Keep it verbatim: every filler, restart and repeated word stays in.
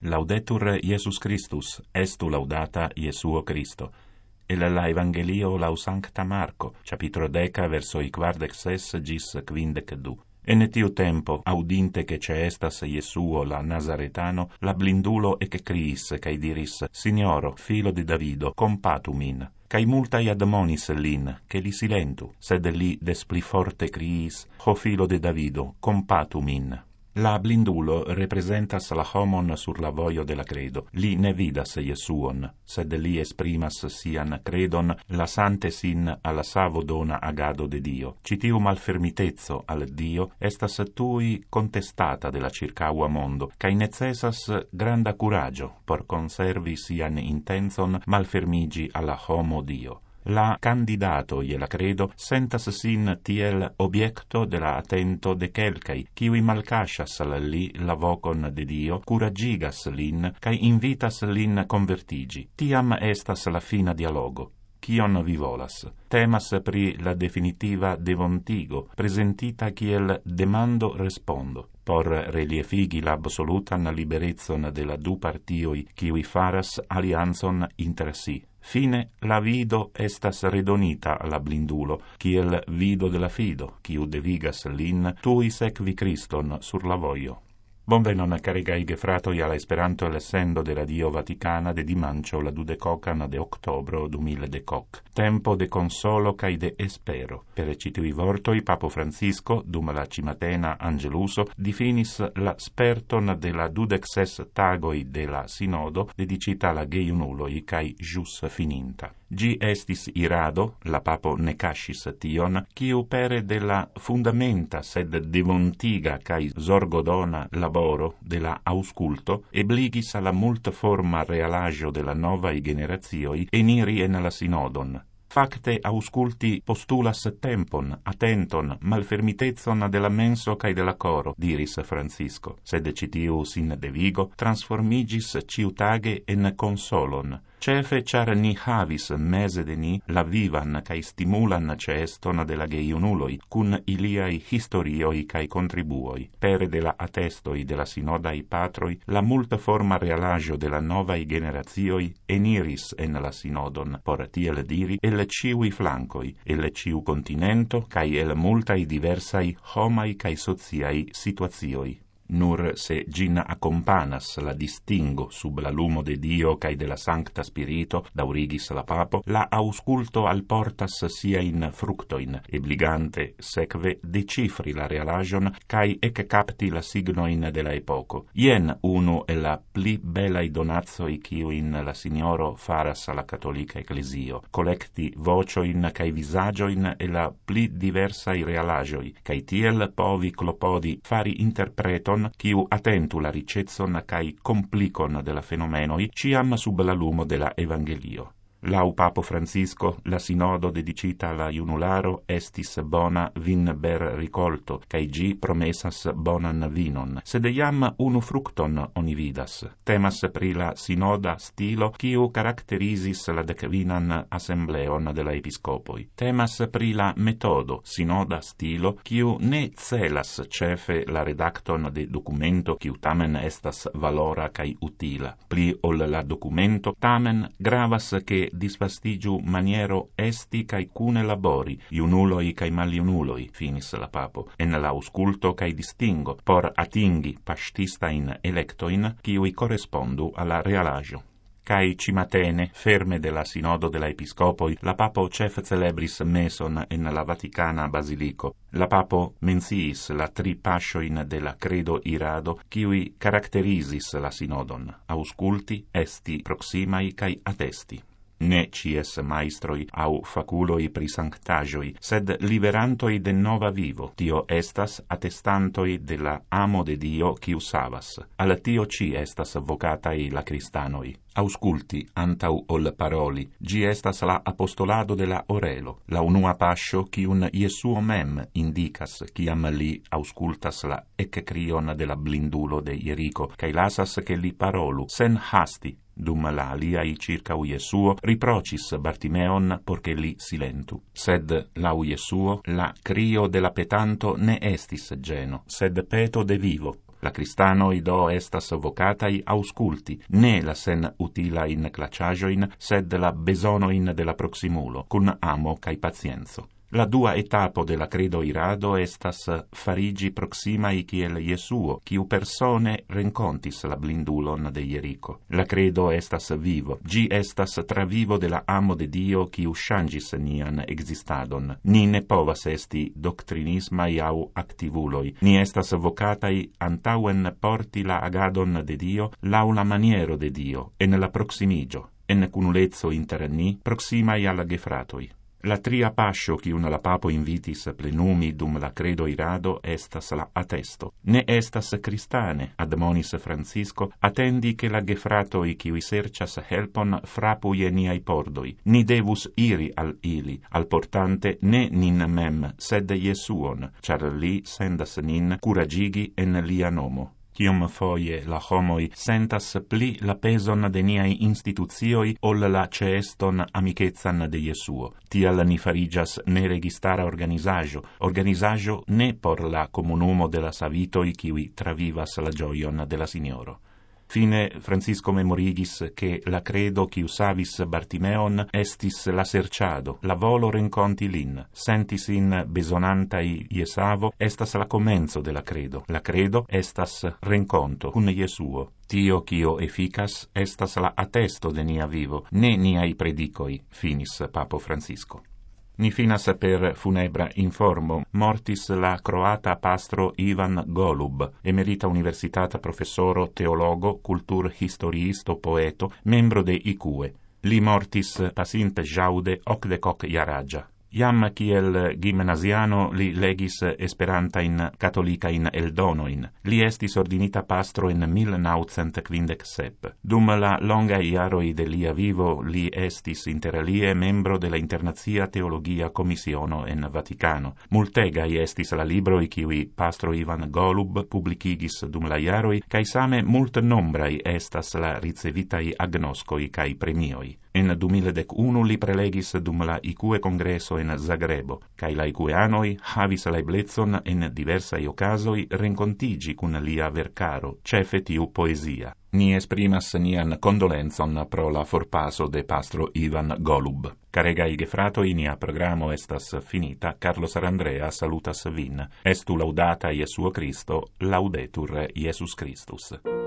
Laudetur Iesus Christus, estu laudata Iesuo Christo. El la Evangelio lau Sancta Marco, capitolo deca, versoi quardec ses gis quindec du. En tiu tempo, audinte che ce estas Iesuo la Nazaretano, la blindulo ec criis, cae diris, Signoro, filo de Davido, compatu min. Cae multai admonis lin, che li silentu, sed li des pli forte criis, ho filo de Davido, compatu min. La blindulo representas la homon sur la voio de la credo. Li ne vidas Iesuon, sed li esprimas sian credon, lasante sin alla savo dona agado de Dio. Citiu malfermitezzo al Dio estas tui contestata de la circaua mondo, cae necessas granda curagio por conservi sian intenzon malfermigi alla homo Dio. La candidato e la credo sentas sin tiel obiecto de la attento de quelcai, kiui malcascias al li la vocon de Dio, curagigas lin, cae invitas lin convertigi. Tiam estas la fina dialogo. Kion vi volas? Temas pri la definitiva devontigo, presentita kiel demando respondo, por reliefigi l'absolutan liberezzon de la du partioi, kiui faras alianzon inter si. Fine, la vido estas redonita alla blindulo, kiel vido de la fido, kiu devigas lin tui sekvi Kriston sur la voio. Bonvenon carigai gefratoi alla Esperanto l'essendo de Radio Vaticana de dimancio la dudecocan de octobro duemiladecoc. Tempo de consolo cae de espero. Per citui vortoi Papo Francisco, dum la cimatena Angeluso, difinis la sperton de la dudexes tagoi de la Sinodo dedicita alla geiunuloi cae jus fininta. Gi estis irado, la papo ne cascis tion, quiu pere de la fundamenta sed devontiga cae zorgodona laboro de la ausculto ebligis alla multforma realagio de la novae generazioi eniri en la sinodon. Facte ausculti postulas tempon, attenton, malfermitezon de la menso cae de la coro, diris Francisco, sed citiu sin devigo transformigis ciutage en consolon, cefe char ni havis mese de ni la vivan cae stimulan ceeston de la geiunuloi, cun iliai historioi cae contribuoi. Pere de la attestoi de la sinodai patroi, la multa forma realagio de la novae generazioi eniris en la sinodon, por tiel diri, el ciui flancoi, el ciu continento, cae el multai diversai homai cae sociai situazioi. Nur se gin accompanas la distingo sub la lumo de Dio cae de la Sancta Spirito, daurigis la papo, la ausculto alportas sia in fructoin, ebligante seque decifri la realagion cae ec capti la signoin de la epoco. Ien unu e la pli belai donazoi quiuin la Signoro faras alla Cattolica Ecclesio, collecti vocioin cae visagioin e la pli diversai realagioi, cae tiel povi clopodi fari interpreton quiu attentu la ricezzon cae complicon de la fenomenoi, ciam sub la lumo de la Evangelio. Lau Papo Francisco, la sinodo dedicita alla iunularo estis bona vin ber ricolto, cae gi promesas bonan vinon, sed iam unu fructon oni vidas. Temas pri la sinoda stilo, quiu caracterisis la decvinan assembleon de la episcopoi. Temas pri la metodo, sinoda stilo, quiu ne celas cefe la redacton de documento, quiu tamen estas valora cae utila. Pli ol la documento, tamen gravas che disvastigiu maniero esti cae cune labori, iunuloi cae maliunuloi, finis la papo, en l'ausculto cae distingo, por atingi pastistain electoin, quiui correspondu alla realagio. Cae cimatene, ferme de la sinodo de la episcopoi, la papo cef celebris meson en la Vaticana Basilico. La papo menciis la tri pascioin de la credo irado, quiui caracterisis la sinodon, ausculti, esti proximai cae attesti. Ne cies maestroi au faculoi pri sanctagioi, sed liberantoi de nova vivo. Tio estas attestantoi de la amo de Dio quiu savas. Al tio ci estas vocatai la cristanoi. Ausculti, antau ol paroli, gi estas la apostolado de la orelo, la unua pascio quiun Iesuo mem indicas, ciam li auscultas la ec crion de la blindulo de Ierico, cae lasas che li parolu, sen hasti, dum la aliai circau Iesuo riprocis Bartimeon porche li silentu. Sed lau Iesuo la crio de la petanto ne estis geno, sed peto de vivo. La Cristanoi do estas vocatai ausculti, ne la sen utila in claciagioin, sed la besonoin de la proximulo, cun amo cae pacienzo. La dua etapo de la credo irado estas farigi proximai kiel Jesuo, kiu persone rencontis la blindulon de Jerico. La credo estas vivo, gi estas travivo de la amo de Dio kiu changis nian existadon. Ni ne povas esti doctrinismai au activuloi, ni estas vocatai antauen porti la agadon de Dio lau la maniero de Dio, en la proximigio, en cunulezzo inter ni, proximai alla gefratoi. La tria pascio quium la papo invitis plenumi dum la credo irado estas la attesto. Ne estas Cristane, admonis Francisco, attendi che la gefratoi quiui sercias helpon frapu je niai pordoi. Ni devus iri al ili, al portante ne nin mem, sed Jesuon, char li sendas nin curagigi en lia nomo. Cium foie la homoi sentas pli la peson de niai instituzioi ol la ceeston amicezzan de Jesuo. Tial ni farigas ne registara organizajo, organizajo ne por la comunumo de la savitoi kiui travivas la gioion de la Signoro. Fine Francisco memorigis che la credo qui usavis Bartimeon estis la serciado, la volo renconti lin, sentis in besonantai Iesavo, estas la comenzo de la credo. La credo estas renconto cun Jesuo. Tio quio efficas estas la attesto de nia vivo, ne niai predicoi, finis Papo Francisco. Ni finas per funebra informo. Mortis la croata pastro Ivan Golub, emerita universitata professoro, teologo, cultur historiisto, poeto, membro de I C U E. Li mortis pasinte jaude ocdecoc iaragia. Iam kiel gimnasiano li legis esperanta in catolica in eldonoin. Li estis ordinita pastro in mil naucent quindec sep. Dum la longa iaroi de lia vivo li estis inter alie membro de la Internazia Teologia Commissiono en Vaticano. Multegai estis la libroi kiui pastro Ivan Golub publicigis dum la iaroi, cae same mult nombrai estas la ricevitai agnoscoi cae premioi. En duemiladecunu li prelegis dum la I C U E congresso en Zagrebo, cae la icueanoi havis la eblezon en diversai ocasoi rencontigi cun lia vercaro, cefe tiu poesia. Ni esprimas nian condolenzon pro la forpaso de pastro Ivan Golub. Caregai gefratoi, nia programo estas finita. Carlo Sarandrea salutas vin. Estu laudata Iesuo Christo, laudetur Iesus Christus.